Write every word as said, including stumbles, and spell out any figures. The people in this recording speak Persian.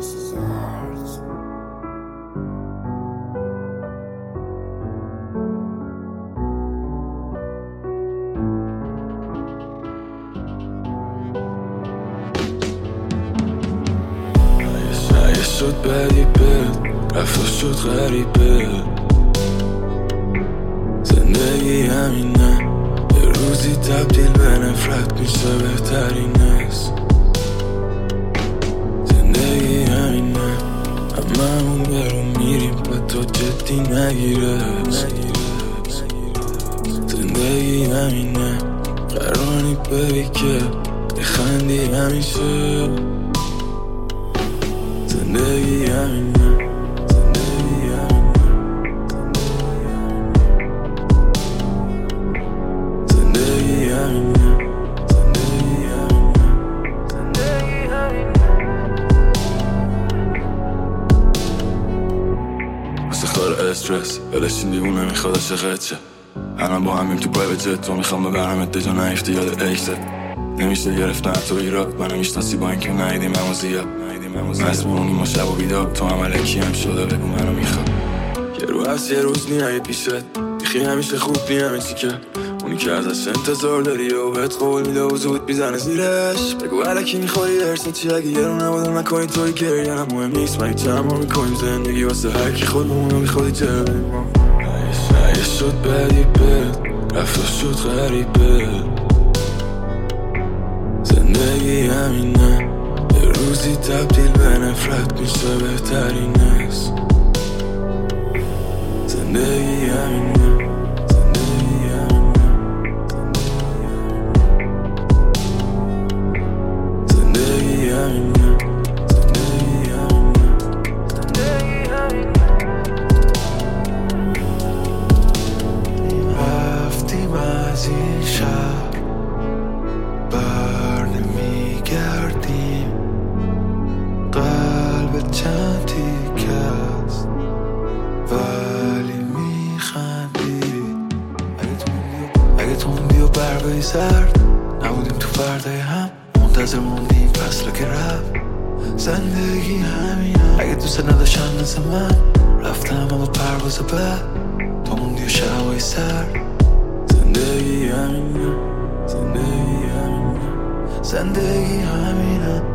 شد بدیبه رفت شد غریبه زندگی همینه یه روزی تبدیل به نفرت میشه بهترین است زندگی همینه هممون برون میریم و تو جدی نگیره زندگی همینه قرانی ببی که بخندی همیشه زندگی همینه زندگی همینه زندگی همینه زندگی همینه زندگی همینه واسه خار استرس یادش این دیوونه میخواد عشقت شه الان با همیم تو پرایوت جت تو میخوام ببرمت دجا نیفته یاد ایکست نمیشه گرفتن تو ایراد منو میشناسی با اینکه ندیدیم همو زیاد مسمونی ما شب و بیدار تو هم علکی هم شده بگو منو میخواد یه رو هست یه روز نی اگه پیشت بیخی همیشه خوب نی همه چی که اونی که ازش انتظار داری و بهت قول میده و زود میزنه زیرش بگو علکی میخوری درست چی اگه یه رو نباده نکنی توی گریه هم مهم نیست مگه چند ما میکنیم زندگی واسه هرکی خودمونو میخوادی چرا اگه شد بدیبه رفت شد غریبه زندگی همینه یه روزی تبدیل به نفرت میشه بهترین است زندگی همینه زندگی همینه زندگی همینه زندگی همینه زندگی همینه رفتیم از این شهر بر نمیگردیم قلب چند تیکه است ولی میخندی اگه تو موندی و برگای زرد نبودیم تو فردای هم منتظر موندیم فصل که رفت زندگی همینه اگه دوست نداشتن مثل من رفتم اما پرواز بعد تو موندی و شبای سرد زندگی همینه زندگی همینه زندگی همینه